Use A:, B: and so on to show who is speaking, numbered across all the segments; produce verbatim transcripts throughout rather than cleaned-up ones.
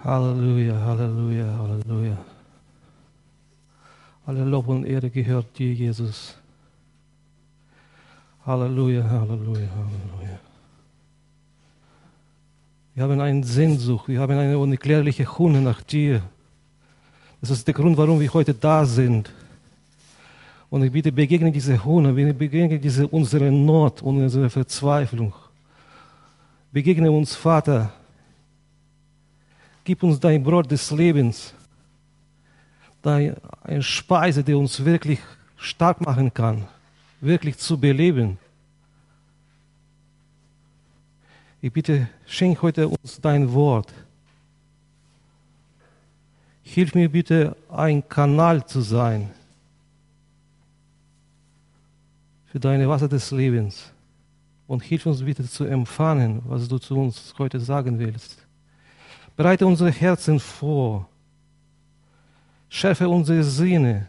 A: Halleluja, Halleluja, Halleluja. Alle Lob und Ehre gehört dir, Jesus. Halleluja, Halleluja, Halleluja. Wir haben eine Sehnsucht, wir haben eine unerklärliche Hunger nach dir. Das ist der Grund, warum wir heute da sind. Und ich bitte, begegne diese Hunger, begegne diese unsere Not und unsere Verzweiflung. Begegne uns, Vater. Gib uns dein Brot des Lebens. Deine Speise, die uns wirklich stark machen kann, wirklich zu beleben. Ich bitte, schenk heute uns dein Wort. Hilf mir bitte, ein Kanal zu sein für deine Wasser des Lebens. Und hilf uns bitte zu empfangen, was du zu uns heute sagen willst. Bereite unsere Herzen vor. Schärfe unsere Sinne.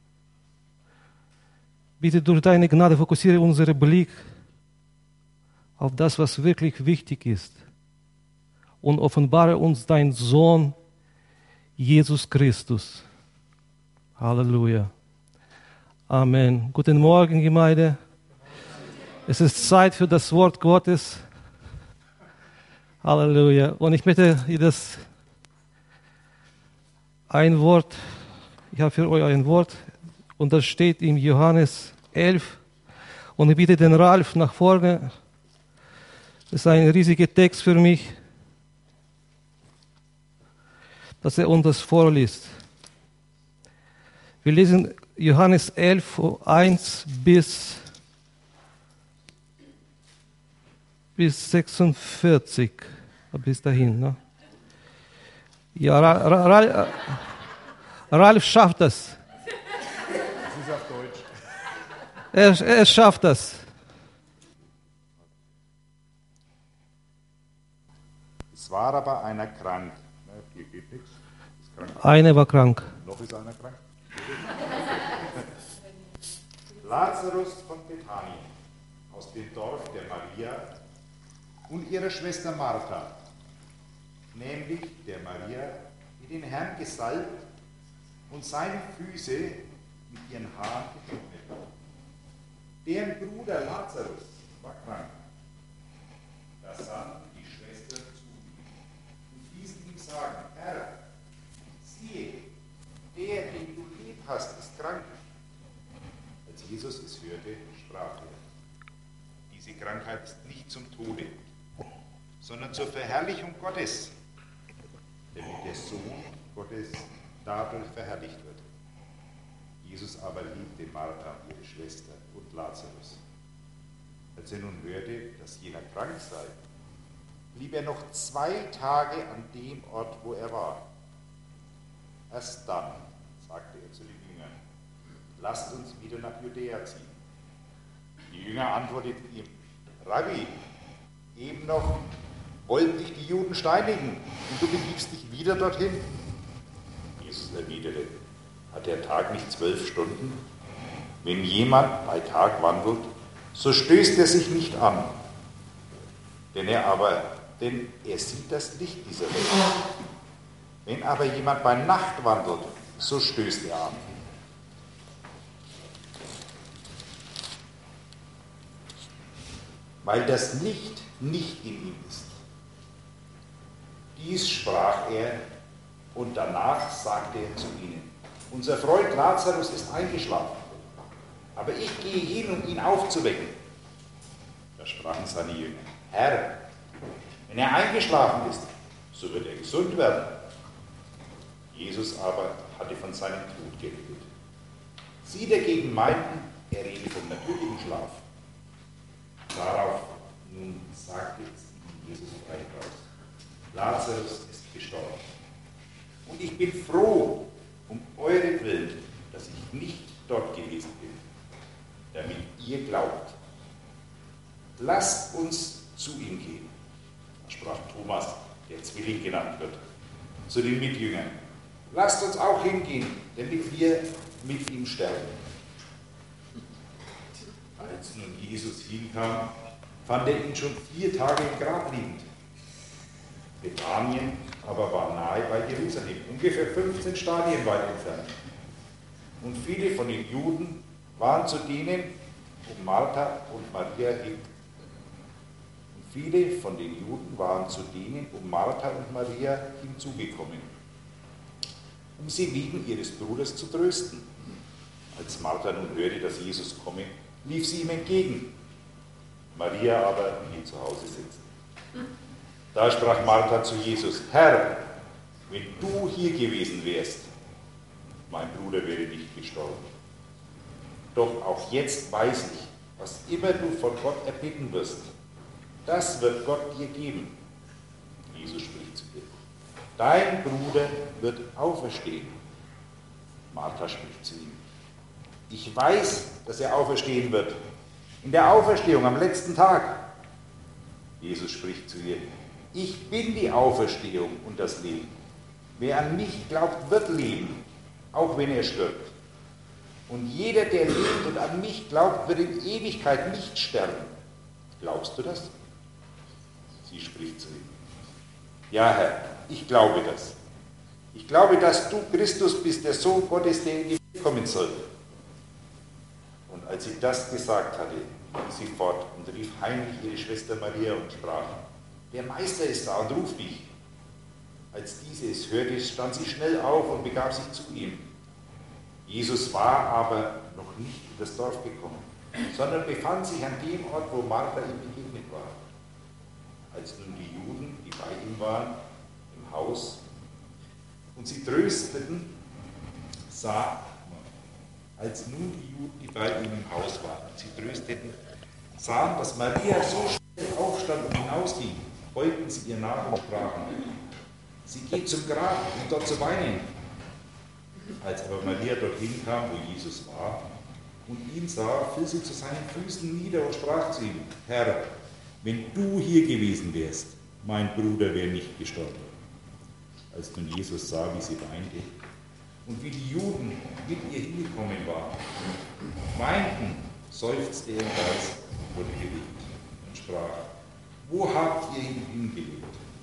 A: Bitte durch deine Gnade fokussiere unseren Blick auf das, was wirklich wichtig ist. Und offenbare uns dein Sohn, Jesus Christus. Halleluja. Amen. Guten Morgen, Gemeinde. Es ist Zeit für das Wort Gottes. Halleluja. Und ich möchte das ein Wort, ich habe für euch ein Wort, und das steht in Johannes elf. Und ich bitte den Ralf nach vorne. Das ist ein riesiger Text für mich, dass er uns das vorliest. Wir lesen Johannes elf, eins bis, bis sechsundvierzig. Bis dahin. Ne? Ja, Ralf, Ralf schafft das.
B: Das ist auf Deutsch.
A: Er, er schafft das.
B: Es war aber einer krank. Hier geht nichts. Ist krank.
A: Einer war krank.
B: Noch ist einer krank. Lazarus von Bethanien, aus dem Dorf der Maria und ihrer Schwester Martha, nämlich der Maria, die den Herrn gesalbt und seine Füße mit ihren Haaren getrocknet hat. Deren Bruder Lazarus war krank. Da sandten die Schwestern zu ihm und ließen ihm sagen: Herr, siehe, der, den du lieb hast, ist krank. Als Jesus es hörte, sprach er: Diese Krankheit ist nicht zum Tode, sondern zur Verherrlichung Gottes, damit der Sohn Gottes dadurch verherrlicht wird. Jesus aber liebte Martha, ihre Schwester, und Lazarus. Als er nun hörte, dass jener krank sei, blieb er noch zwei Tage an dem Ort, wo er war. Erst dann sagte er zu den Jüngern: Lasst uns wieder nach Judäa ziehen. Die Jünger antworteten ihm: Rabbi, eben noch wollten dich die Juden steinigen und du begibst dich wieder dorthin. Jesus erwiderte: Hat der Tag nicht zwölf Stunden? Wenn jemand bei Tag wandelt, so stößt er sich nicht an. Denn er aber, denn er sieht das Licht dieser Welt. Wenn aber jemand bei Nacht wandelt, so stößt er an. Weil das Licht nicht in ihm ist. Dies sprach er, und danach sagte er zu ihnen: Unser Freund Lazarus ist eingeschlafen, aber ich gehe hin, um ihn aufzuwecken. Da sprachen seine Jünger: Herr, wenn er eingeschlafen ist, so wird er gesund werden. Jesus aber hatte von seinem Tod geredet. Sie dagegen meinten, er rede vom natürlichen Schlaf. Darauf nun sagte es ihnen Jesus frei raus: Lazarus ist gestorben. Und ich bin froh um eure Willen, dass ich nicht dort gewesen bin, damit ihr glaubt. Lasst uns zu ihm gehen. Da sprach Thomas, der Zwilling genannt wird, zu den Mitjüngern: Lasst uns auch hingehen, damit wir mit ihm sterben. Als nun Jesus hinkam, fand er ihn schon vier Tage im Grab liegend. Bethanien aber war nahe bei Jerusalem, ungefähr fünfzehn Stadien weit entfernt. Und viele von den Juden waren zu denen um Martha und Maria hin. Und viele von den Juden waren zu denen um Martha und Maria hinzugekommen, um sie wegen ihres Bruders zu trösten. Als Martha nun hörte, dass Jesus komme, lief sie ihm entgegen. Maria aber blieb zu Hause sitzen. Da sprach Martha zu Jesus: Herr, wenn du hier gewesen wärst, mein Bruder wäre nicht gestorben. Doch auch jetzt weiß ich, was immer du von Gott erbitten wirst, das wird Gott dir geben. Jesus spricht zu ihr: Dein Bruder wird auferstehen. Martha spricht zu ihm: Ich weiß, dass er auferstehen wird. In der Auferstehung am letzten Tag. Jesus spricht zu ihr: Ich bin die Auferstehung und das Leben. Wer an mich glaubt, wird leben, auch wenn er stirbt. Und jeder, der lebt und an mich glaubt, wird in Ewigkeit nicht sterben. Glaubst du das? Sie spricht zu ihm: Ja, Herr, ich glaube das. Ich glaube, dass du Christus bist, der Sohn Gottes, der in die Welt kommen soll. Und als sie das gesagt hatte, ging sie fort und rief heimlich ihre Schwester Maria und sprach: Der Meister ist da und ruft dich. Als diese es hörte, stand sie schnell auf und begab sich zu ihm. Jesus war aber noch nicht in das Dorf gekommen, sondern befand sich an dem Ort, wo Martha ihm begegnet war. Als nun die Juden, die bei ihm waren, im Haus, und sie trösteten, sah, als nun die Juden, die bei ihm im Haus waren, und sie trösteten, sahen, dass Maria so schnell aufstand und hinausging, beugten sie ihr nach und sprachen: Sie geht zum Grab, um dort zu weinen. Als aber Maria dorthin kam, wo Jesus war, und ihn sah, fiel sie zu seinen Füßen nieder und sprach zu ihm: Herr, wenn du hier gewesen wärst, mein Bruder wäre nicht gestorben. Als nun Jesus sah, wie sie weinte, und wie die Juden mit ihr hingekommen waren, weinten, seufzte er im Geist, wurde bewegt und sprach: Wo habt ihr ihn hingelegt?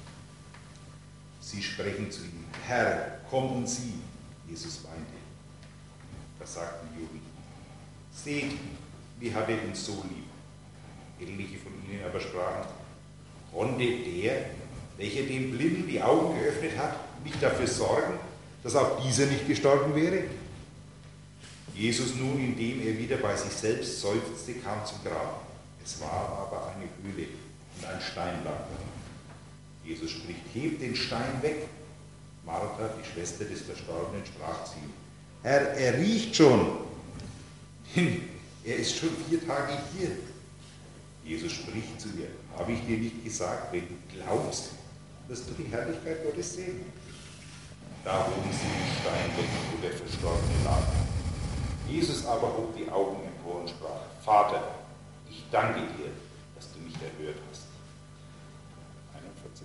B: Sie sprechen zu ihm: Herr, komm und sieh. Jesus weinte. Da sagten die Juden: Seht, wie hat er uns so lieb. Etliche von ihnen aber sprachen: Konnte der, welcher dem Blinden die Augen geöffnet hat, nicht dafür sorgen, dass auch dieser nicht gestorben wäre? Jesus nun, indem er wieder bei sich selbst seufzte, kam zum Grab. Es war aber eine Höhle und ein Stein lag darin. Jesus spricht: Hebt den Stein weg. Martha, die Schwester des Verstorbenen, sprach zu ihm: Herr, er riecht schon, denn er ist schon vier Tage hier. Jesus spricht zu ihr: Habe ich dir nicht gesagt, wenn du glaubst, wirst du die Herrlichkeit Gottes sehen? Da hoben sie den Stein weg, wo der Verstorbene lag. Jesus aber hob die Augen empor und sprach: Vater, ich danke dir, dass du mich erhört hast. einundvierzig.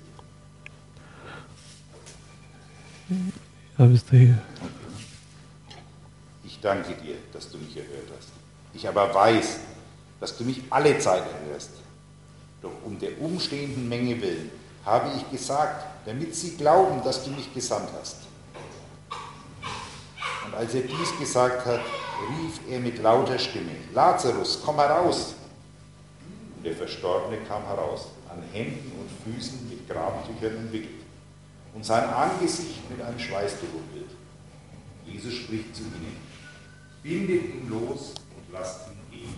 A: Ja, bist du hier.
B: Ich danke dir, dass du mich erhört hast. Ich aber weiß, dass du mich alle Zeit erhörst. Doch um der umstehenden Menge willen habe ich gesagt, damit sie glauben, dass du mich gesandt hast. Und als er dies gesagt hat, rief er mit lauter Stimme: Lazarus, komm heraus! Und der Verstorbene kam heraus, an Händen und Füßen mit Grabtüchern umwickelt und sein Angesicht mit einem Schweißtuch umhüllt. Jesus spricht zu ihnen: Bindet ihn los und lasst ihn gehen.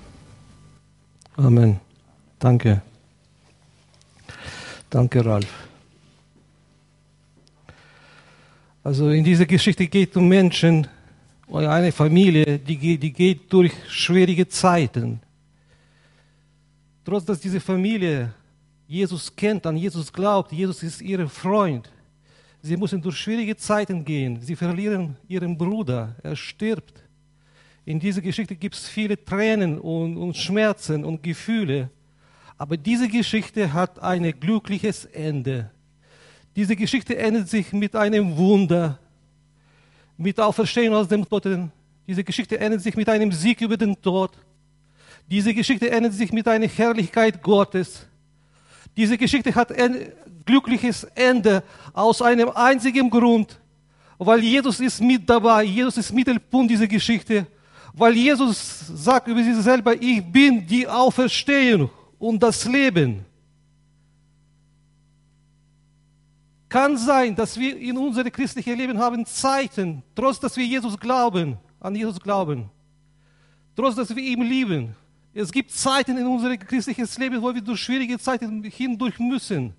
A: Amen. Danke. Danke, Ralf. Also in dieser Geschichte geht es um Menschen, eine Familie, die geht, die geht durch schwierige Zeiten. Trotz dass diese Familie Jesus kennt, an Jesus glaubt, Jesus ist ihr Freund. Sie müssen durch schwierige Zeiten gehen. Sie verlieren ihren Bruder, er stirbt. In dieser Geschichte gibt es viele Tränen und, und Schmerzen und Gefühle. Aber diese Geschichte hat ein glückliches Ende. Diese Geschichte endet sich mit einem Wunder, mit Auferstehung aus dem Toten. Diese Geschichte endet sich mit einem Sieg über den Tod. Diese Geschichte endet sich mit einer Herrlichkeit Gottes. Diese Geschichte hat glückliches Ende aus einem einzigen Grund, weil Jesus ist mit dabei, Jesus ist Mittelpunkt dieser Geschichte, weil Jesus sagt über sich selber, ich bin die Auferstehung und das Leben. Kann sein, dass wir in unserem christlichen Leben haben Zeiten, trotz dass wir Jesus glauben, an Jesus glauben, trotz dass wir ihn lieben. Es gibt Zeiten in unserem christlichen Leben, wo wir durch schwierige Zeiten hindurch müssen.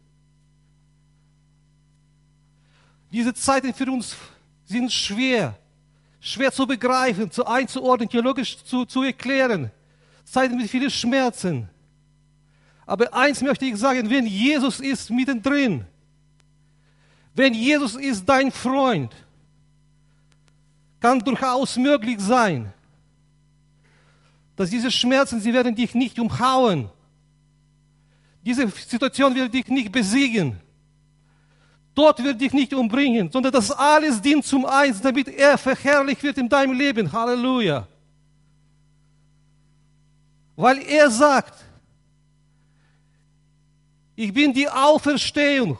A: Diese Zeiten für uns sind schwer, schwer zu begreifen, zu einzuordnen, theologisch zu, zu erklären. Zeiten mit vielen Schmerzen. Aber eins möchte ich sagen, wenn Jesus ist mittendrin, wenn Jesus ist dein Freund, kann durchaus möglich sein, dass diese Schmerzen, sie werden dich nicht umhauen. Diese Situation wird dich nicht besiegen. Tod wird dich nicht umbringen, sondern das alles dient zum Eins, damit er verherrlicht wird in deinem Leben. Halleluja. Weil er sagt, ich bin die Auferstehung.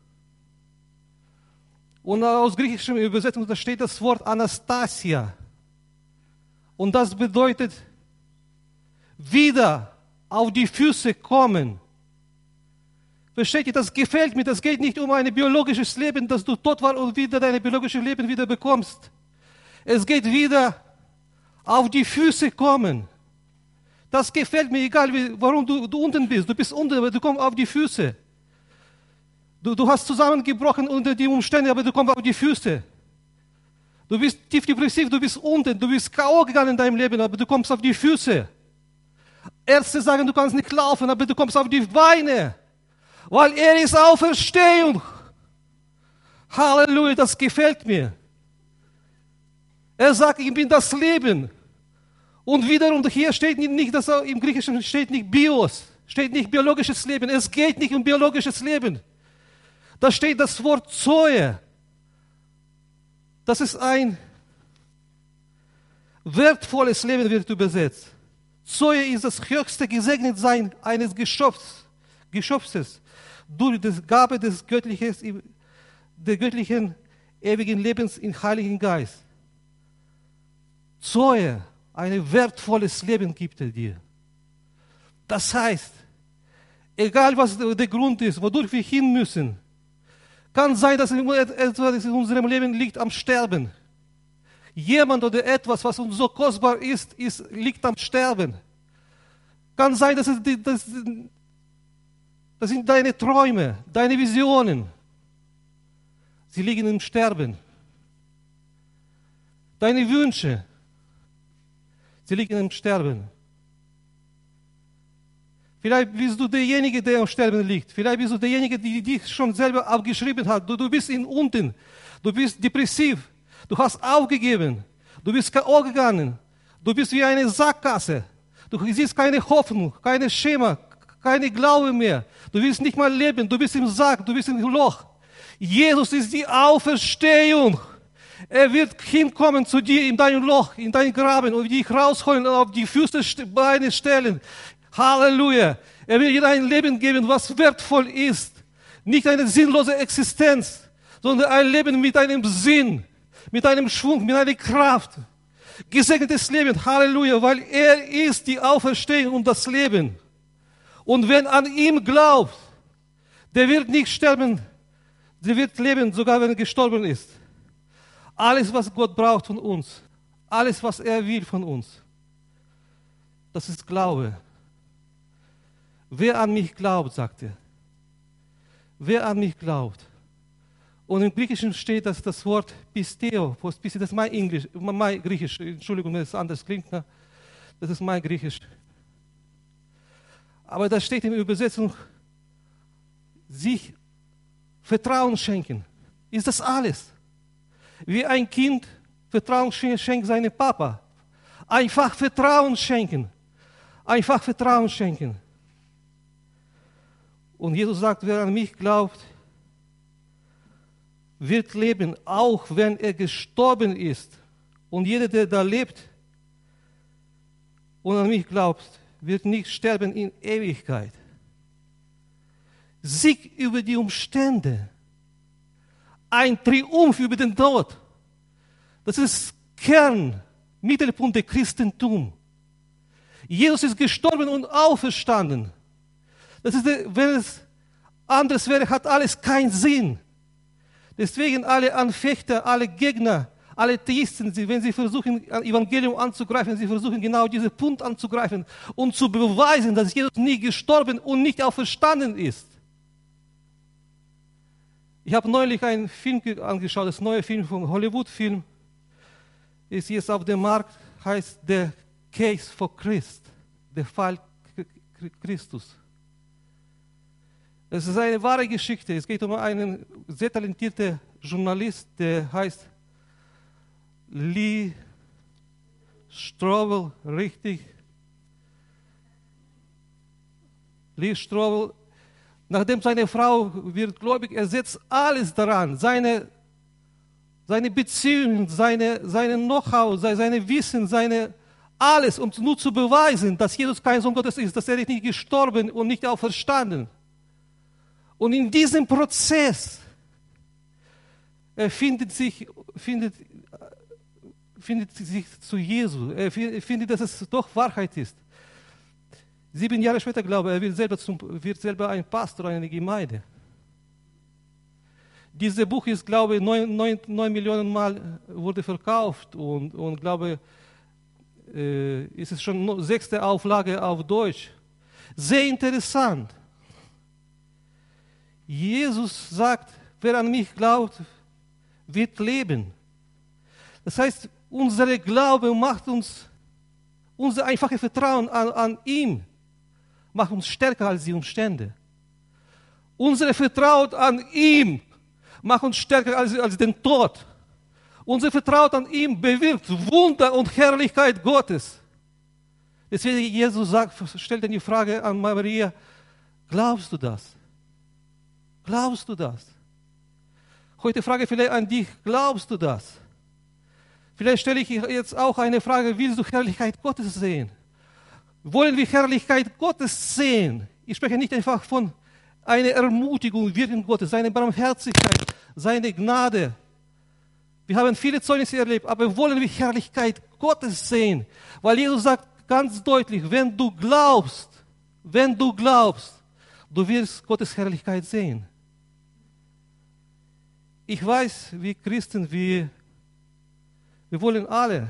A: Und aus griechischer Übersetzung, da steht das Wort Anastasia. Und das bedeutet, wieder auf die Füße kommen. Versteht ihr, das gefällt mir, das geht nicht um ein biologisches Leben, dass du tot warst und wieder dein biologisches Leben wieder bekommst. Es geht wieder auf die Füße kommen. Das gefällt mir, egal wie, warum du, du unten bist. Du bist unten, aber du kommst auf die Füße. Du, du hast zusammengebrochen unter die Umstände, aber du kommst auf die Füße. Du bist tief depressiv, du bist unten, du bist K O gegangen in deinem Leben, aber du kommst auf die Füße. Ärzte sagen, du kannst nicht laufen, aber du kommst auf die Beine, weil er ist Auferstehung. Halleluja, das gefällt mir. Er sagt, ich bin das Leben. Und wiederum, hier steht nicht, dass im Griechischen steht nicht Bios, steht nicht biologisches Leben. Es geht nicht um biologisches Leben. Da steht das Wort Zoe. Das ist ein wertvolles Leben, wird übersetzt. Zoe ist das höchste Gesegnetsein eines Geschöpfs, Geschöpfes durch die Gabe des göttlichen, der göttlichen ewigen Lebens im Heiligen Geist. Zoe, ein wertvolles Leben gibt er dir. Das heißt, egal was der Grund ist, wodurch wir hin müssen, kann sein, dass etwas in unserem Leben liegt am Sterben. Jemand oder etwas, was uns so kostbar ist, ist liegt am Sterben. Kann sein, dass es, das, das sind deine Träume, deine Visionen. Sie liegen im Sterben. Deine Wünsche, sie liegen im Sterben. Vielleicht bist du derjenige, der am Sterben liegt. Vielleicht bist du derjenige, der dich schon selber aufgeschrieben hat. Du, du bist in unten. Du bist depressiv. Du hast aufgegeben. Du bist K O gegangen. Du bist wie eine Sackgasse. Du siehst keine Hoffnung, keine Schema, keine Glaube mehr. Du willst nicht mal leben. Du bist im Sack. Du bist im Loch. Jesus ist die Auferstehung. Er wird hinkommen zu dir in dein Loch, in dein Graben und dich rausholen und auf die Füße Beine stellen. Halleluja. Er will dir ein Leben geben, was wertvoll ist. Nicht eine sinnlose Existenz, sondern ein Leben mit einem Sinn, mit einem Schwung, mit einer Kraft. Gesegnetes Leben, Halleluja, weil er ist die Auferstehung und das Leben. Und wer an ihm glaubt, der wird nicht sterben, der wird leben, sogar wenn er gestorben ist. Alles, was Gott braucht von uns, alles, was er will von uns, das ist Glaube. Wer an mich glaubt, sagt er. Wer an mich glaubt. Und im Griechischen steht das, das Wort Pisteo. Das ist mein Englisch, mein Griechisch. Entschuldigung, wenn es anders klingt. Ne? Das ist mein Griechisch. Aber da steht in der Übersetzung, sich Vertrauen schenken. Ist das alles? Wie ein Kind Vertrauen schenkt seinem Papa. Einfach Vertrauen schenken. Einfach Vertrauen schenken. Und Jesus sagt, wer an mich glaubt, wird leben, auch wenn er gestorben ist. Und jeder, der da lebt und an mich glaubt, wird nicht sterben in Ewigkeit. Sieg über die Umstände. Ein Triumph über den Tod. Das ist Kern, Mittelpunkt des Christentums. Jesus ist gestorben und auferstanden. Das ist, wenn es anders wäre, hat alles keinen Sinn. Deswegen alle Anfechter, alle Gegner, alle Theisten, wenn sie versuchen, Evangelium anzugreifen, sie versuchen genau diesen Punkt anzugreifen und zu beweisen, dass Jesus nie gestorben und nicht auferstanden ist. Ich habe neulich einen Film angeschaut, das neue Film von Hollywood-Film, ist jetzt auf dem Markt, heißt The Case for Christ, der Fall Christus. Es ist eine wahre Geschichte. Es geht um einen sehr talentierten Journalist, der heißt Lee Strobel, richtig. Lee Strobel, nachdem seine Frau wird gläubig, er setzt alles daran, seine, seine Beziehungen, seine, seine Know-how, seine Wissen, seine alles, um nur zu beweisen, dass Jesus kein Sohn Gottes ist, dass er nicht gestorben und nicht auferstanden. Und in diesem Prozess er findet sich, findet, findet sich zu Jesus. Er findet, dass es doch Wahrheit ist. Sieben Jahre später, glaube ich, er wird selber, zum, wird selber ein Pastor einer Gemeinde. Dieses Buch ist, glaube ich, neun, neun, neun Millionen Mal wurde verkauft und, und glaube äh, ist es schon sechste Auflage auf Deutsch. Sehr interessant. Jesus sagt, wer an mich glaubt, wird leben. Das heißt, unser Glaube macht uns, unser einfaches Vertrauen an, an ihn, macht uns stärker als die Umstände. Unser Vertrauen an ihm macht uns stärker als, als den Tod. Unser Vertrauen an ihm bewirkt Wunder und Herrlichkeit Gottes. Deswegen Jesus sagt, stellt dann die Frage an Maria, glaubst du das? Glaubst du das? Heute frage ich vielleicht an dich, glaubst du das? Vielleicht stelle ich jetzt auch eine Frage, willst du Herrlichkeit Gottes sehen? Wollen wir Herrlichkeit Gottes sehen? Ich spreche nicht einfach von einer Ermutigung, Wirken Gottes, seine Barmherzigkeit, seine Gnade. Wir haben viele Zeugnisse erlebt, aber wollen wir Herrlichkeit Gottes sehen? Weil Jesus sagt ganz deutlich, wenn du glaubst, wenn du glaubst, du wirst Gottes Herrlichkeit sehen. Ich weiß, wir Christen, wir, wir wollen alle.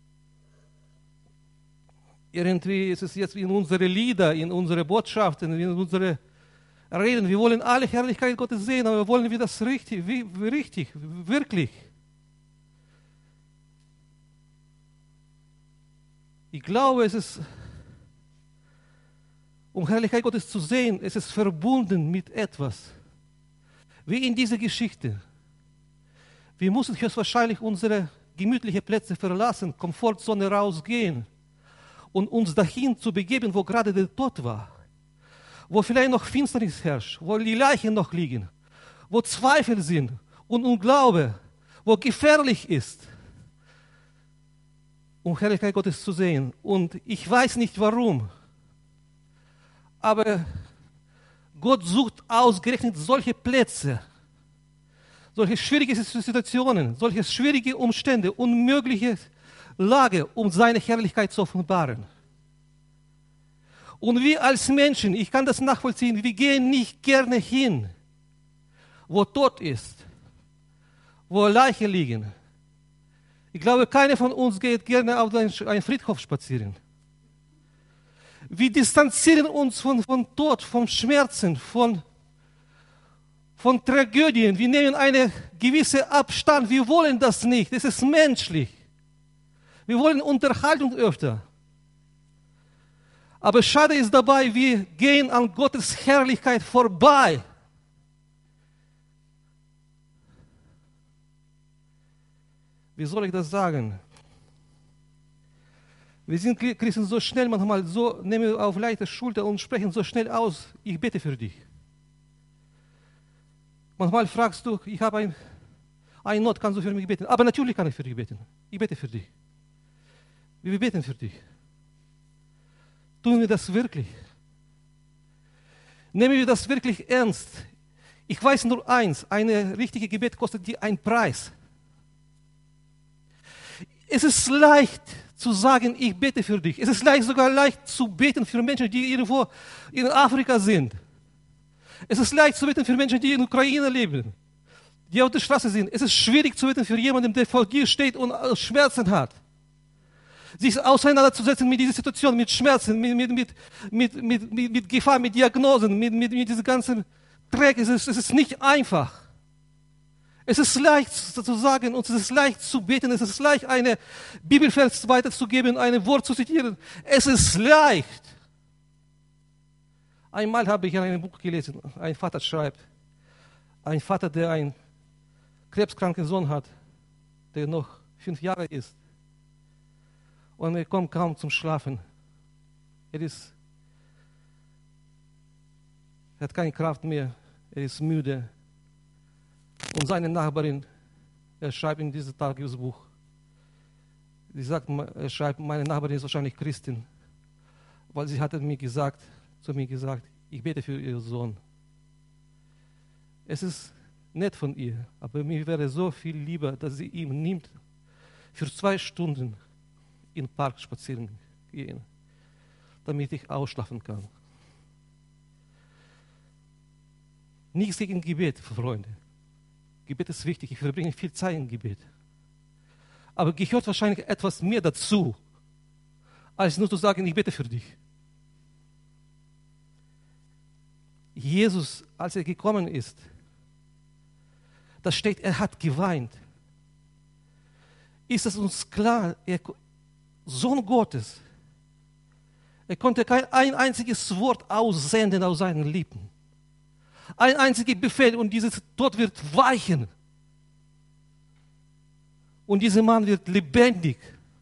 A: Irgendwie ist es jetzt in unsere Lieder, in unsere Botschaften, in unsere Reden. Wir wollen alle Herrlichkeit Gottes sehen, aber wollen wir das richtig, wie, wie richtig, wirklich? Ich glaube, es ist, um Herrlichkeit Gottes zu sehen, es ist verbunden mit etwas. Wie in dieser Geschichte. Wir müssen höchstwahrscheinlich unsere gemütlichen Plätze verlassen, Komfortzone rausgehen und uns dahin zu begeben, wo gerade der Tod war, wo vielleicht noch Finsternis herrscht, wo die Leichen noch liegen, wo Zweifel sind und Unglaube, wo gefährlich ist, um Herrlichkeit Gottes zu sehen. Und ich weiß nicht warum, aber Gott sucht ausgerechnet solche Plätze, solche schwierige Situationen, solche schwierige Umstände, unmögliche Lage, um seine Herrlichkeit zu offenbaren. Und wir als Menschen, ich kann das nachvollziehen, wir gehen nicht gerne hin, wo Tod ist, wo Leichen liegen. Ich glaube, keiner von uns geht gerne auf einen Friedhof spazieren. Wir distanzieren uns von, von Tod, von Schmerzen, von von Tragödien. Wir nehmen einen gewissen Abstand. Wir wollen das nicht. Das ist menschlich. Wir wollen Unterhaltung öfter. Aber schade ist dabei, wir gehen an Gottes Herrlichkeit vorbei. Wie soll ich das sagen? Wir sind Christen so schnell manchmal, so nehmen wir auf leichte Schulter und sprechen so schnell aus, ich bete für dich. Manchmal fragst du, ich habe ein, eine Not, kannst du für mich beten? Aber natürlich kann ich für dich beten. Ich bete für dich. Wir beten für dich. Tun wir das wirklich? Nehmen wir das wirklich ernst. Ich weiß nur eins, eine richtige Gebet kostet dir einen Preis. Es ist leicht zu sagen, ich bete für dich. Es ist leicht, sogar leicht zu beten für Menschen, die irgendwo in Afrika sind. Es ist leicht zu beten für Menschen, die in der Ukraine leben, die auf der Straße sind. Es ist schwierig zu beten für jemanden, der vor dir steht und Schmerzen hat. Sich auseinanderzusetzen mit dieser Situation, mit Schmerzen, mit, mit, mit, mit, mit, mit, mit Gefahr, mit Diagnosen, mit, mit, mit diesem ganzen Dreck. Es ist, es ist nicht einfach. Es ist leicht zu sagen und es ist leicht zu beten. Es ist leicht, eine Bibelvers weiterzugeben, ein Wort zu zitieren. Es ist leicht. Einmal habe ich in einem Buch gelesen, ein Vater schreibt, ein Vater, der einen krebskranken Sohn hat, der noch fünf Jahre ist. Und er kommt kaum zum Schlafen. Er ist, er hat keine Kraft mehr. Er ist müde. Und seine Nachbarin, er schreibt in diesem Tagebuch, sie sagt, er schreibt, meine Nachbarin ist wahrscheinlich Christin, weil sie hatte mir gesagt, zu mir gesagt, ich bete für ihren Sohn. Es ist nett von ihr, aber mir wäre so viel lieber, dass sie ihn nimmt, für zwei Stunden in den Park spazieren gehen, damit ich ausschlafen kann. Nichts gegen Gebet, Freunde. Gebet ist wichtig, ich verbringe viel Zeit im Gebet. Aber gehört wahrscheinlich etwas mehr dazu, als nur zu sagen, ich bete für dich. Jesus, als er gekommen ist, da steht, er hat geweint. Ist es uns klar, er, Sohn Gottes, er konnte kein ein einziges Wort aussenden aus seinen Lippen. Ein einziger Befehl und dieses Tod wird weichen. Und dieser Mann wird lebendig.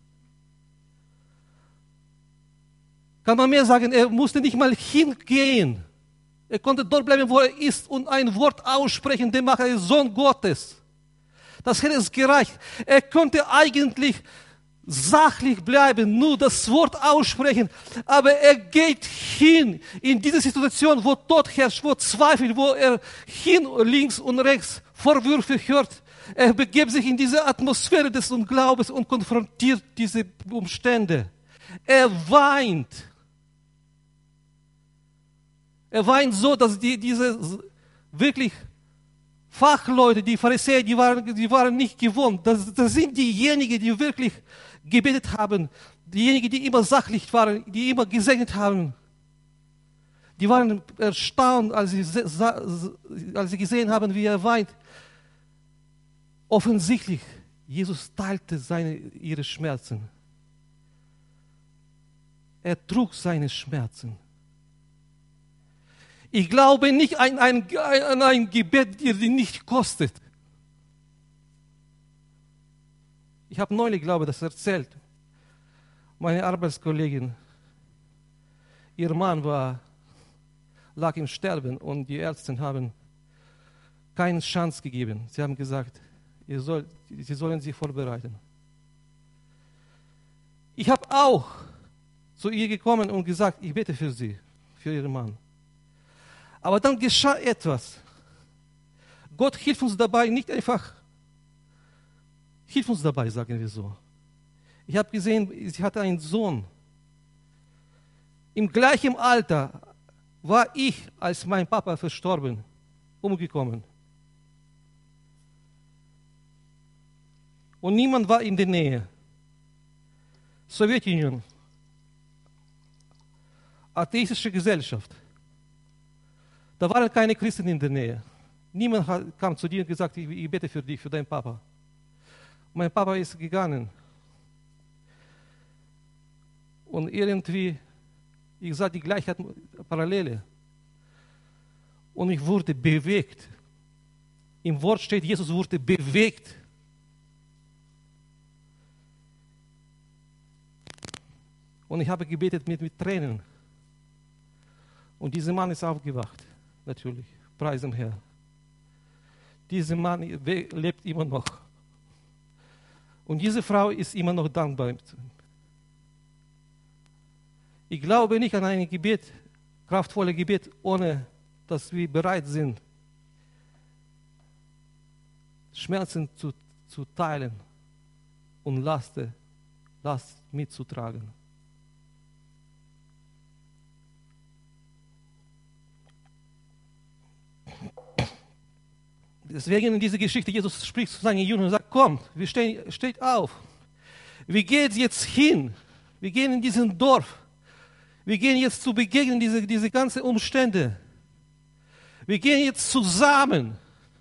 A: Kann man mehr sagen, er musste nicht mal hingehen. Er konnte dort bleiben, wo er ist und ein Wort aussprechen, demnach er ist Sohn Gottes. Das hätte es gereicht. Er konnte eigentlich sachlich bleiben, nur das Wort aussprechen. Aber er geht hin in diese Situation, wo Tod herrscht, wo Zweifel, wo er hin, links und rechts Vorwürfe hört. Er begibt sich in diese Atmosphäre des Unglaubens und konfrontiert diese Umstände. Er weint. Er weint so, dass die, diese wirklich Fachleute, die Pharisäer, die waren, die waren nicht gewohnt. Das, das sind diejenigen, die wirklich gebetet haben. Diejenigen, die immer sachlich waren, die immer gesegnet haben. Die waren erstaunt, als sie, als sie gesehen haben, wie er weint. Offensichtlich, Jesus teilte seine, ihre Schmerzen. Er trug seine Schmerzen. Ich glaube nicht an ein, an ein Gebet, das die nicht kostet. Ich habe neulich, glaube ich, das erzählt. Meine Arbeitskollegin, ihr Mann war, lag im Sterben und die Ärzte haben keine Chance gegeben. Sie haben gesagt, ihr soll, sie sollen sich vorbereiten. Ich habe auch zu ihr gekommen und gesagt, ich bete für sie, für ihren Mann. Aber dann geschah etwas. Gott hilft uns dabei, nicht einfach, hilft uns dabei, sagen wir so. Ich habe gesehen, sie hatte einen Sohn. Im gleichen Alter war ich, als mein Papa verstorben, umgekommen. Und niemand war in der Nähe. Sowjetunion, atheistische Gesellschaft. Da waren keine Christen in der Nähe. Niemand hat, kam zu dir und gesagt, ich, ich bete für dich, für deinen Papa. Mein Papa ist gegangen. Und irgendwie, ich sah die Gleichheit, Parallele. Und ich wurde bewegt. Im Wort steht, Jesus wurde bewegt. Und ich habe gebetet mit, mit Tränen. Und dieser Mann ist aufgewacht. Natürlich, preis dem Herrn. Dieser Mann lebt immer noch. Und diese Frau ist immer noch dankbar. Ich glaube nicht an ein Gebet, kraftvolles Gebet ohne dass wir bereit sind, Schmerzen zu, zu teilen und Last, Last mitzutragen. Deswegen in dieser Geschichte, Jesus spricht zu seinen Jüngern und sagt, kommt, wir stehen, steht auf. Wir gehen jetzt hin. Wir gehen in diesen Dorf. Wir gehen jetzt zu begegnen, diese, diese ganzen Umstände. Wir gehen jetzt zusammen.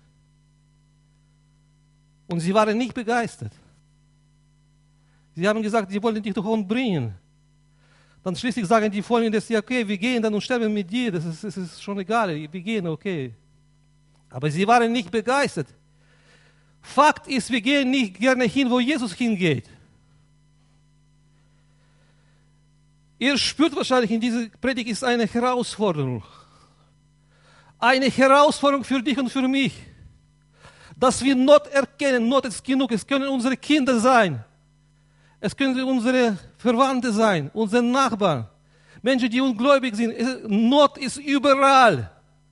A: Und sie waren nicht begeistert. Sie haben gesagt, sie wollen dich doch umbringen. Dann schließlich sagen die Folgendes, ja okay, wir gehen dann und sterben mit dir, das ist, das ist schon egal, wir gehen, okay. Aber sie waren nicht begeistert. Fakt ist, wir gehen nicht gerne hin, wo Jesus hingeht. Ihr spürt wahrscheinlich, in dieser Predigt ist eine Herausforderung. Eine Herausforderung für dich und für mich. Dass wir Not erkennen, Not ist genug. Es können unsere Kinder sein. Es können unsere Verwandte sein, unsere Nachbarn. Menschen, die ungläubig sind. Not ist überall.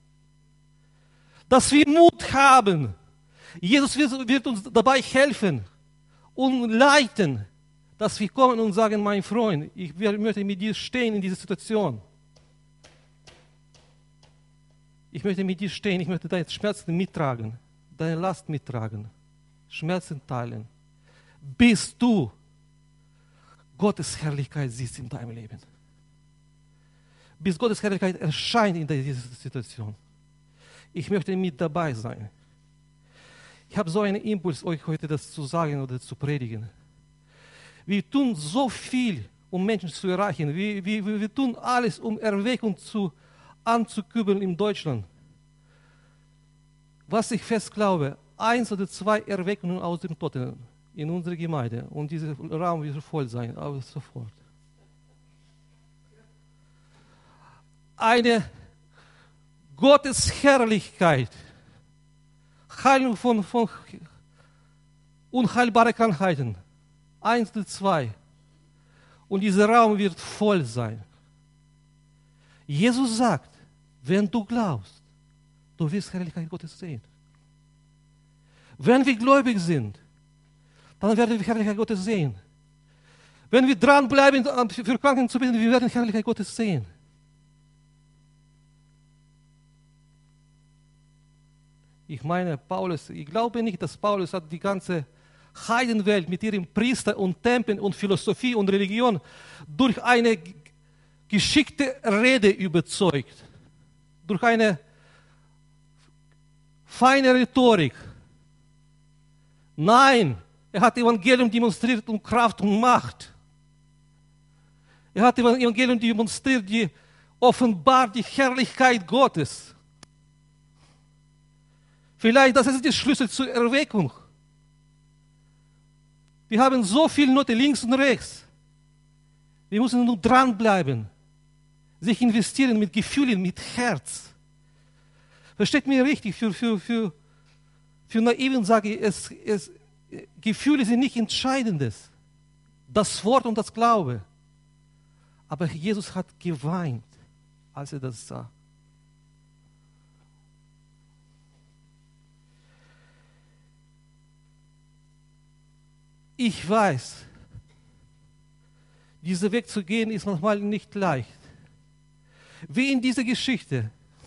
A: Dass wir Mut haben. Jesus wird, wird uns dabei helfen und leiten, dass wir kommen und sagen, mein Freund, ich möchte mit dir stehen in dieser Situation. Ich möchte mit dir stehen, ich möchte deine Schmerzen mittragen, deine Last mittragen, Schmerzen teilen, bis du Gottes Herrlichkeit siehst in deinem Leben. Bis Gottes Herrlichkeit erscheint in dieser Situation. Ich möchte mit dabei sein. Ich habe so einen Impuls, euch heute das zu sagen oder zu predigen. Wir tun so viel, um Menschen zu erreichen. Wir, wir, wir tun alles, um Erweckung zu, anzukübeln in Deutschland. Was ich fest glaube, eins oder zwei Erweckungen aus dem Toten in unserer Gemeinde und dieser Raum wird voll sein, aber sofort. Eine Gottes Herrlichkeit, Heilung von, von unheilbaren Krankheiten, eins oder zwei. Und dieser Raum wird voll sein. Jesus sagt, wenn du glaubst, du wirst die Herrlichkeit Gottes sehen. Wenn wir gläubig sind, dann werden wir die Herrlichkeit Gottes sehen. Wenn wir dranbleiben, für Kranken zu beten, wir werden die Herrlichkeit Gottes sehen. Ich meine, Paulus, ich glaube nicht, dass Paulus hat die ganze Heidenwelt mit ihren Priestern und Tempeln und Philosophie und Religion durch eine geschickte Rede überzeugt. Durch eine feine Rhetorik. Nein, er hat Evangelium demonstriert und Kraft und Macht. Er hat Evangelium demonstriert, die offenbart die Herrlichkeit Gottes. Vielleicht, das ist der Schlüssel zur Erweckung. Wir haben so viele Note links und rechts. Wir müssen nur dranbleiben. Sich investieren mit Gefühlen, mit Herz. Versteht mir richtig, für, für, für, für Naiven sage ich, es, es, Gefühle sind nicht Entscheidendes. Das Wort und das Glaube. Aber Jesus hat geweint, als er das sah. Ich weiß, diesen Weg zu gehen ist manchmal nicht leicht. Wie in dieser Geschichte.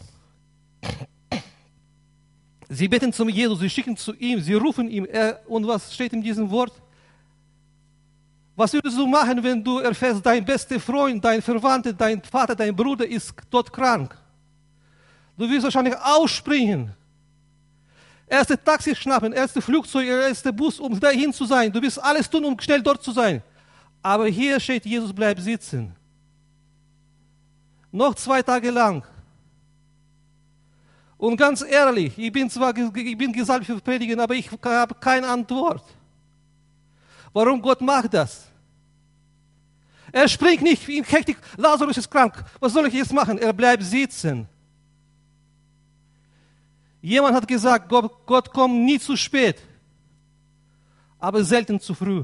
A: Sie beten zu Jesus, sie schicken zu ihm, sie rufen ihm. Er, und was steht in diesem Wort? Was würdest du machen, wenn du erfährst, dein bester Freund, dein Verwandter, dein Vater, dein Bruder ist todkrank? Du wirst wahrscheinlich ausspringen. Erste Taxi schnappen, erste Flugzeug, erste Bus, um dahin zu sein. Du wirst alles tun, um schnell dort zu sein. Aber hier steht, Jesus bleibt sitzen. Noch zwei Tage lang. Und ganz ehrlich, ich bin zwar ich bin gesalbt für Predigen, aber ich habe keine Antwort. Warum Gott macht das? Er springt nicht in Hektik, Lazarus ist krank. Was soll ich jetzt machen? Er bleibt sitzen. Jemand hat gesagt, Gott, Gott kommt nie zu spät, aber selten zu früh.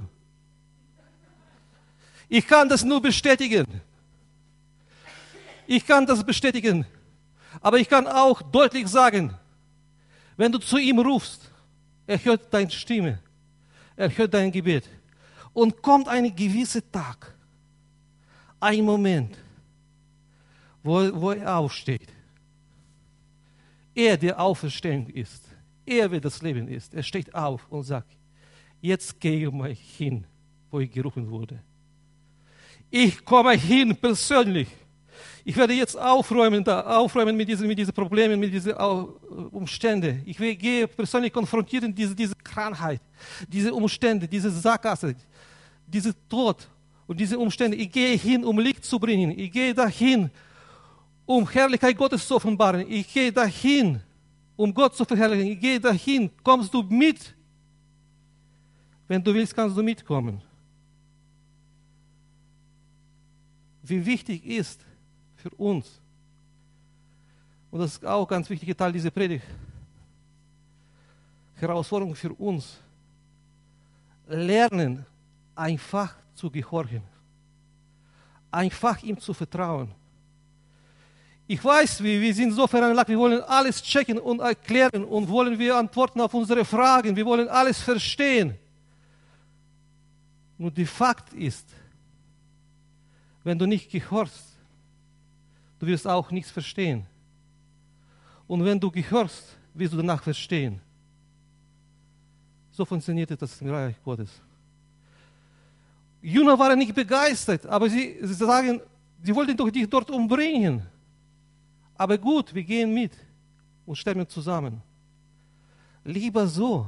A: Ich kann das nur bestätigen. Ich kann das bestätigen. Aber ich kann auch deutlich sagen, wenn du zu ihm rufst, er hört deine Stimme, er hört dein Gebet. Und kommt ein gewisser Tag, ein Moment, wo, wo er aufsteht. Er, der Auferstehung ist, er, wer das Leben ist, er steht auf und sagt, jetzt gehe ich mal hin, wo ich gerufen wurde. Ich komme hin persönlich. Ich werde jetzt aufräumen, da, aufräumen mit diesen, mit diesen Problemen, mit diesen Umständen. Ich will, gehe persönlich konfrontieren diese, diese Krankheit, diese Umstände, diese Sackgasse, diesen Tod und diese Umstände. Ich gehe hin, um Licht zu bringen. Ich gehe dahin, um Herrlichkeit Gottes zu offenbaren. Ich gehe dahin, um Gott zu verherrlichen. Ich gehe dahin. Kommst du mit? Wenn du willst, kannst du mitkommen. Wie wichtig ist für uns, und das ist auch ein ganz wichtiger Teil dieser Predigt, Herausforderung für uns, lernen, einfach zu gehorchen, einfach ihm zu vertrauen. Ich weiß, wir, wir sind so veranlagt, wir wollen alles checken und erklären und wollen wir Antworten auf unsere Fragen, wir wollen alles verstehen. Nur der Fakt ist, wenn du nicht gehorchst, du wirst auch nichts verstehen. Und wenn du gehorchst, wirst du danach verstehen. So funktioniert das im Reich Gottes. Jünger waren nicht begeistert, aber sie, sie sagen, sie wollten doch dich dort umbringen. Aber gut, wir gehen mit und sterben zusammen. Lieber so,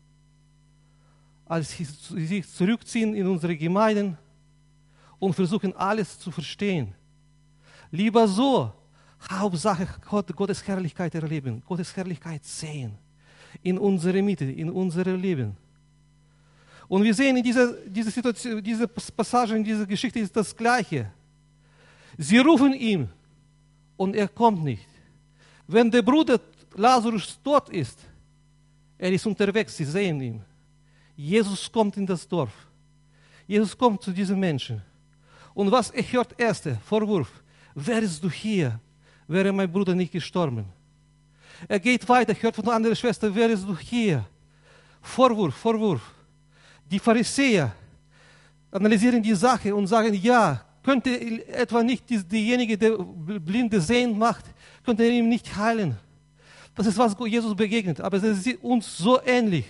A: als sie sich zurückziehen in unsere Gemeinden und versuchen, alles zu verstehen. Lieber so, Hauptsache Gott, Gottes Herrlichkeit erleben, Gottes Herrlichkeit sehen. In unserer Mitte, in unserem Leben. Und wir sehen in dieser, dieser Situation, dieser Passage, in dieser Geschichte ist das Gleiche. Sie rufen ihn und er kommt nicht. Wenn der Bruder Lazarus tot ist, er ist unterwegs, sie sehen ihn. Jesus kommt in das Dorf. Jesus kommt zu diesen Menschen. Und was er hört, erster Vorwurf, wärst du hier, wäre mein Bruder nicht gestorben. Er geht weiter, hört von der anderen Schwester, wärst du hier. Vorwurf, Vorwurf. Die Pharisäer analysieren die Sache und sagen, ja, könnte etwa nicht derjenige, der Blinde sehend macht, könnte er ihn nicht heilen. Das ist, was Jesus begegnet, aber es ist uns so ähnlich.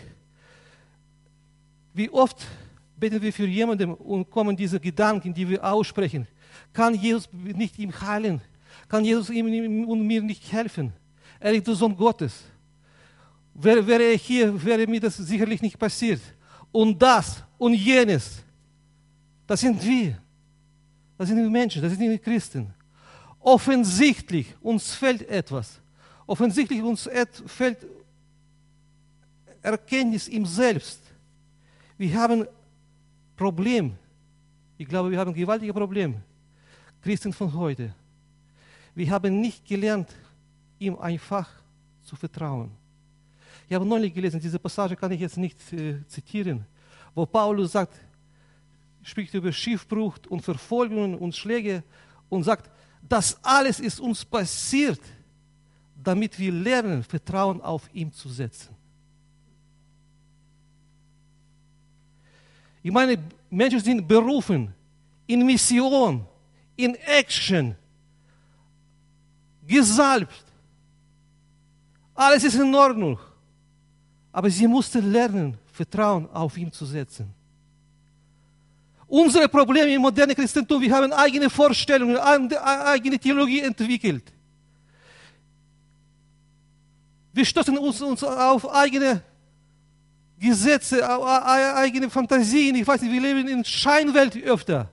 A: Wie oft beten wir für jemanden und kommen diese Gedanken, die wir aussprechen. Kann Jesus nicht ihm heilen? Kann Jesus ihm und mir nicht helfen? Er ist der Sohn Gottes. Wäre, wäre er hier, wäre mir das sicherlich nicht passiert. Und das und jenes, das sind wir. Das sind die Menschen, das sind die Christen. Offensichtlich uns fehlt etwas. Offensichtlich uns fehlt Erkenntnis im Selbst. Wir haben ein Problem. Ich glaube, wir haben ein gewaltiges Problem. Christen von heute. Wir haben nicht gelernt, ihm einfach zu vertrauen. Ich habe neulich gelesen, diese Passage kann ich jetzt nicht äh, zitieren, wo Paulus sagt, spricht über Schiffbruch und Verfolgungen und Schläge und sagt, das alles ist uns passiert, damit wir lernen, Vertrauen auf ihn zu setzen. Ich meine, Menschen sind berufen in Mission, in Action, gesalbt. Alles ist in Ordnung. Aber sie mussten lernen, Vertrauen auf ihn zu setzen. Unsere Probleme im modernen Christentum, wir haben eigene Vorstellungen, eigene Theologie entwickelt. Wir stoßen uns, uns auf eigene Gesetze, auf eigene Fantasien. Ich weiß nicht, wir leben in Scheinwelt öfter.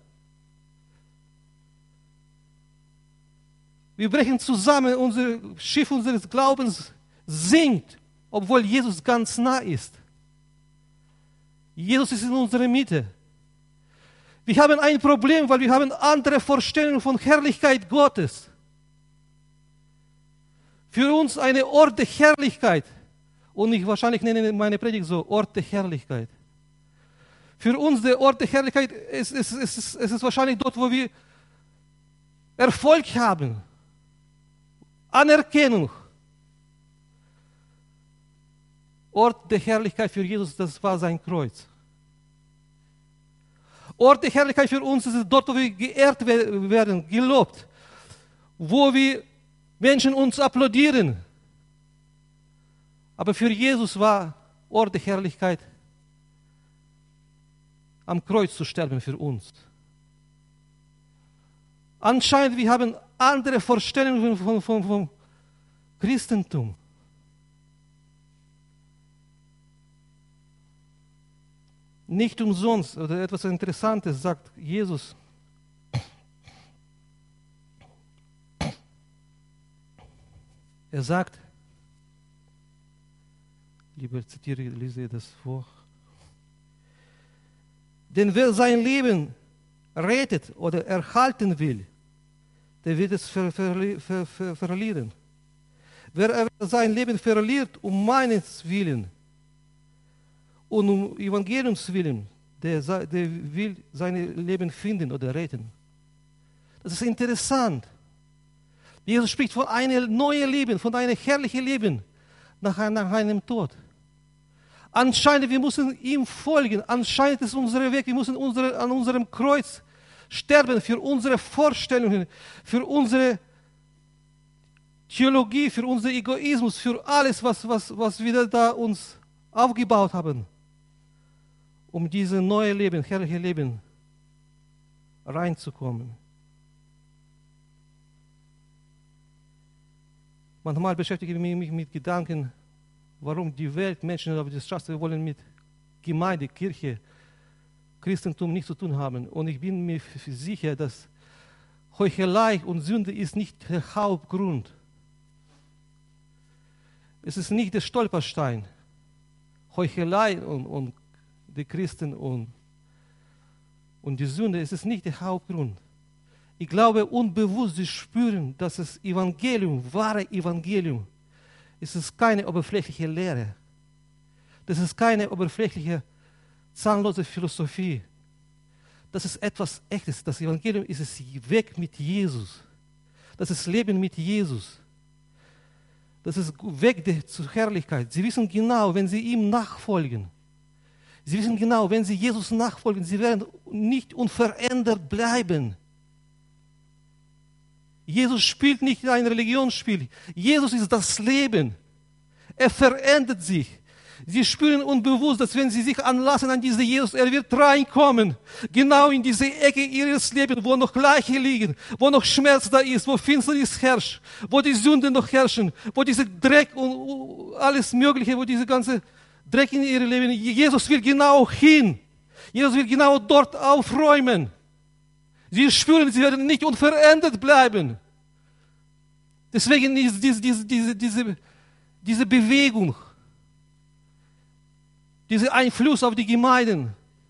A: Wir brechen zusammen, unser Schiff unseres Glaubens sinkt, obwohl Jesus ganz nah ist. Jesus ist in unserer Mitte. Wir haben ein Problem, weil wir haben andere Vorstellungen von Herrlichkeit Gottes. Für uns eine Ort der Herrlichkeit. Und ich wahrscheinlich nenne meine Predigt so, Ort der Herrlichkeit. Für uns der Ort der Herrlichkeit ist, ist, ist, ist, ist wahrscheinlich dort, wo wir Erfolg haben. Anerkennung. Ort der Herrlichkeit für Jesus, das war sein Kreuz. Ort der Herrlichkeit für uns ist dort, wo wir geehrt werden, gelobt, wo wir Menschen uns applaudieren. Aber für Jesus war Ort der Herrlichkeit, am Kreuz zu sterben für uns. Anscheinend, wir haben andere Vorstellungen vom, vom, vom Christentum. Nicht umsonst, oder etwas Interessantes sagt Jesus. Er sagt, lieber zitiere, lese ich das vor. Denn wer sein Leben rettet oder erhalten will, der wird es ver, ver, ver, ver, verlieren. Wer sein Leben verliert um meines Willen und um Evangeliums Willen, der, der will sein Leben finden oder retten. Das ist interessant. Jesus spricht von einem neuen Leben, von einem herrlichen Leben nach, nach einem Tod. Anscheinend, wir müssen ihm folgen. Anscheinend ist unser Weg, wir müssen unsere, an unserem Kreuz sterben für unsere Vorstellungen, für unsere Theologie, für unseren Egoismus, für alles, was, was, was wir da uns aufgebaut haben, um dieses neue Leben, herrliche Leben reinzukommen. Manchmal beschäftige ich mich mit Gedanken, warum die Welt, Menschen auf der Straße wollen mit Gemeinde, Kirche, Christentum nichts zu tun haben. Und ich bin mir sicher, dass Heuchelei und Sünde ist nicht der Hauptgrund. Es ist nicht der Stolperstein. Heuchelei und, und die Christen und, und die Sünde, es ist nicht der Hauptgrund. Ich glaube, unbewusst sie spüren, dass das Evangelium, wahre Evangelium, es ist keine oberflächliche Lehre. Das ist keine oberflächliche, zahnlose Philosophie. Das ist etwas Echtes. Das Evangelium ist es Weg mit Jesus. Das ist Leben mit Jesus. Das ist Weg der, zur Herrlichkeit. Sie wissen genau, wenn sie ihm nachfolgen, sie wissen genau, wenn sie Jesus nachfolgen, sie werden nicht unverändert bleiben. Jesus spielt nicht ein Religionsspiel. Jesus ist das Leben. Er verändert sich. Sie spüren unbewusst, dass wenn sie sich anlassen an diesen Jesus, er wird reinkommen. Genau in diese Ecke ihres Lebens, wo noch Leichen liegen, wo noch Schmerz da ist, wo Finsternis herrscht, wo die Sünden noch herrschen, wo dieser Dreck und alles Mögliche, wo diese ganze Dreck in ihrem Leben, Jesus will genau hin. Jesus will genau dort aufräumen. Sie spüren, sie werden nicht unverändert bleiben. Deswegen ist diese, diese, diese, diese, diese Bewegung, dieser Einfluss auf die Gemeinden,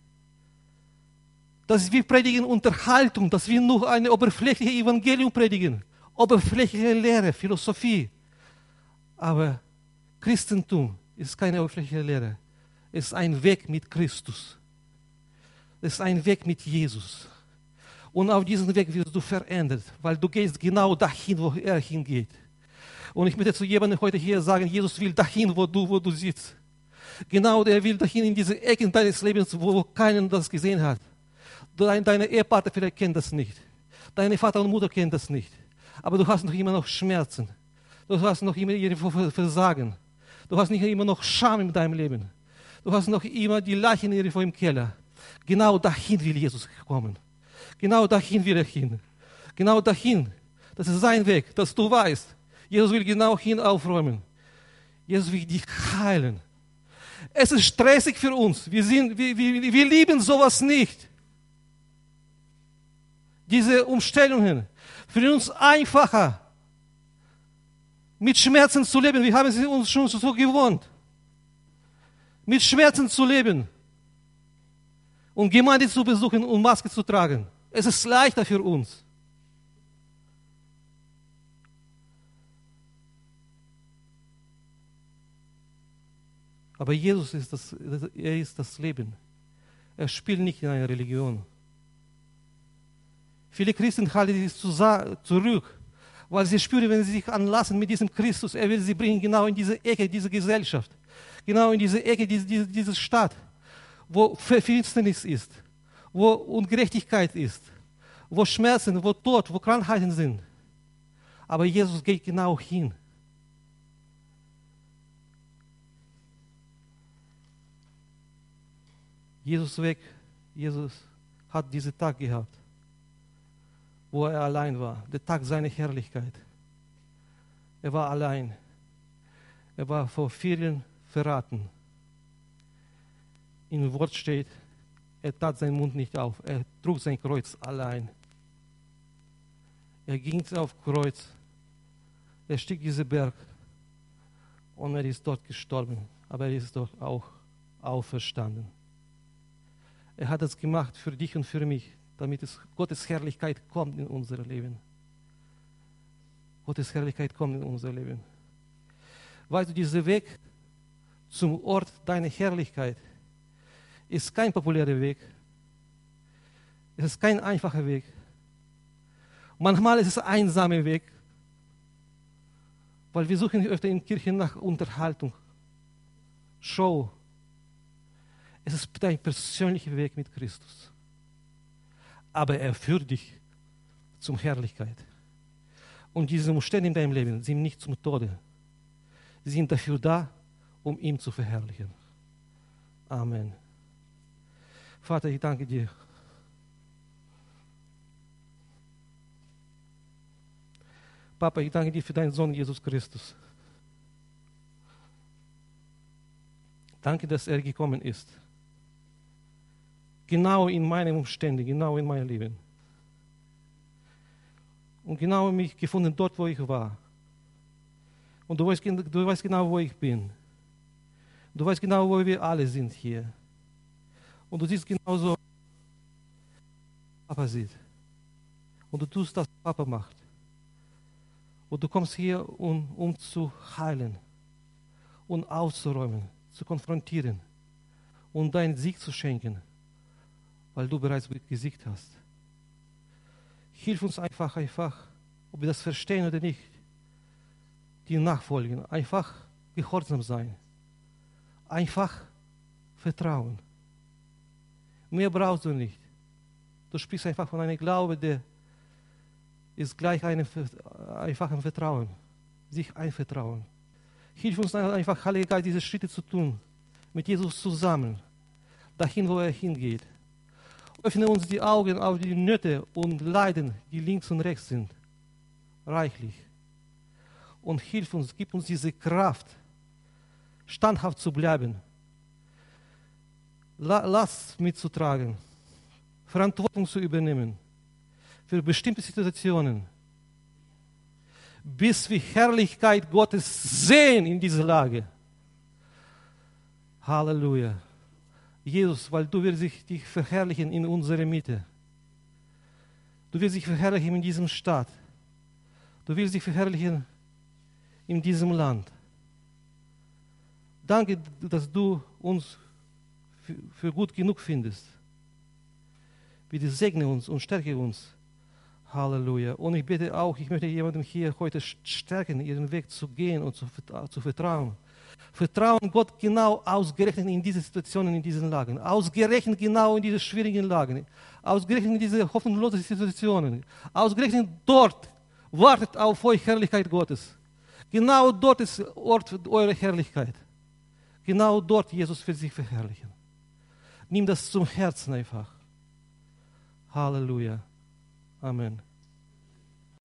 A: dass wir predigen Unterhaltung, dass wir nur eine oberflächliche Evangelium predigen, oberflächliche Lehre, Philosophie. Aber Christentum ist keine oberflächliche Lehre. Es ist ein Weg mit Christus. Es ist ein Weg mit Jesus. Und auf diesem Weg wirst du verändert, weil du gehst genau dahin, wo er hingeht. Und ich möchte zu jemandem heute hier sagen, Jesus will dahin, wo du, wo du sitzt. Genau, er will dahin in diese Ecken deines Lebens, wo keiner das gesehen hat. Deine, deine Ehepartner vielleicht kennen das nicht. Deine Vater und Mutter kennen das nicht. Aber du hast noch immer noch Schmerzen. Du hast noch immer irgendwo Versagen. Du hast nicht immer noch Scham in deinem Leben. Du hast noch immer die Leichen irgendwo im Keller. Genau dahin will Jesus kommen. Genau dahin will er hin. Genau dahin. Das ist sein Weg, dass du weißt. Jesus will genau hin aufräumen. Jesus will dich heilen. Es ist stressig für uns. Wir, sind, wir, wir, wir lieben sowas nicht. Diese Umstellungen. Für uns einfacher, mit Schmerzen zu leben. Wir haben es uns schon so gewohnt. Mit Schmerzen zu leben. Und Gemeinde zu besuchen und Maske zu tragen. Es ist leichter für uns. Aber Jesus ist das, er ist das Leben. Er spielt nicht in einer Religion. Viele Christen halten sich zurück, Weil sie spüren, wenn sie sich anlassen mit diesem Christus, er will sie bringen genau in diese Ecke, diese Gesellschaft, genau in diese Ecke, diese, diese, diese Stadt, wo Finsternis ist, wo Ungerechtigkeit ist, wo Schmerzen, wo Tod, wo Krankheiten sind. Aber Jesus geht genau hin. Jesus weg, Jesus hat diesen Tag gehabt, wo er allein war, der Tag seiner Herrlichkeit. Er war allein. Er war vor vielen verraten. Im Wort steht, er tat seinen Mund nicht auf, er trug sein Kreuz allein. Er ging auf Kreuz, er stieg diesen Berg und er ist dort gestorben, aber er ist dort auch auferstanden. Er hat es gemacht für dich und für mich, damit es Gottes Herrlichkeit kommt in unser Leben. Gottes Herrlichkeit kommt in unser Leben. Weißt du, dieser Weg zum Ort deiner Herrlichkeit ist kein populärer Weg. Es ist kein einfacher Weg. Manchmal ist es ein einsamer Weg, weil wir suchen öfter in Kirchen nach Unterhaltung, Show. Es ist dein persönlicher Weg mit Christus. Aber er führt dich zur Herrlichkeit. Und diese Umstände in deinem Leben sind nicht zum Tode. Sie sind dafür da, um ihn zu verherrlichen. Amen. Vater, ich danke dir. Papa, ich danke dir für deinen Sohn Jesus Christus. Danke, dass er gekommen ist. Genau in meinen Umständen, genau in meinem Leben. Und genau mich gefunden dort, wo ich war. Und du weißt, du weißt genau, wo ich bin. Du weißt genau, wo wir alle sind hier. Und du siehst genauso, was Papa sieht. Und du tust das, was Papa macht. Und du kommst hier, um, um zu heilen und auszuräumen, zu konfrontieren und deinen Sieg zu schenken, weil du bereits gesiegt hast. Hilf uns einfach, einfach, ob wir das verstehen oder nicht, die nachfolgen, einfach gehorsam sein, einfach vertrauen. Mehr brauchst du nicht. Du sprichst einfach von einem Glaube, der ist gleich einem einfachen Vertrauen, sich einvertrauen. Hilf uns einfach, Heiliger Geist, diese Schritte zu tun, mit Jesus zusammen, dahin, wo er hingeht. Öffne uns die Augen auf die Nöte und Leiden, die links und rechts sind, reichlich. Und hilf uns, gib uns diese Kraft, standhaft zu bleiben, Last mitzutragen, Verantwortung zu übernehmen für bestimmte Situationen, bis wir Herrlichkeit Gottes sehen in dieser Lage. Halleluja. Jesus, weil du wirst dich verherrlichen in unserer Mitte. Du wirst dich verherrlichen in diesem Stadt. Du wirst dich verherrlichen in diesem Land. Danke, dass du uns für, für gut genug findest. Bitte segne uns und stärke uns. Halleluja. Und ich bitte auch, ich möchte jemandem hier heute stärken, ihren Weg zu gehen und zu, zu vertrauen. Vertrauen Gott genau ausgerechnet in diese Situationen, in diesen Lagen. Ausgerechnet genau in diese schwierigen Lagen. Ausgerechnet in diese hoffnungslosen Situationen. Ausgerechnet dort wartet auf euch Herrlichkeit Gottes. Genau dort ist Ort eurer Herrlichkeit. Genau dort Jesus wird sich verherrlichen. Nimm das zum Herzen einfach. Halleluja. Amen.